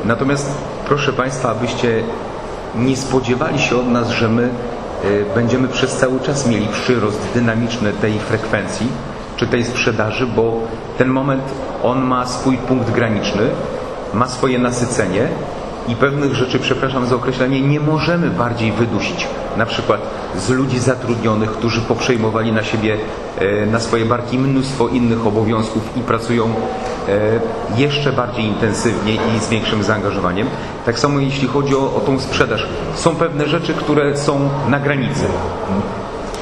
Natomiast proszę Państwa, abyście nie spodziewali się od nas, że my będziemy przez cały czas mieli przyrost dynamiczny tej frekwencji czy tej sprzedaży, bo ten moment on ma swój punkt graniczny, ma swoje nasycenie i pewnych rzeczy, przepraszam za określenie, nie możemy bardziej wydusić. Na przykład z ludzi zatrudnionych, którzy poprzejmowali na siebie, na swoje barki mnóstwo innych obowiązków i pracują jeszcze bardziej intensywnie i z większym zaangażowaniem. Tak samo jeśli chodzi o tą sprzedaż. Są pewne rzeczy, które są na granicy.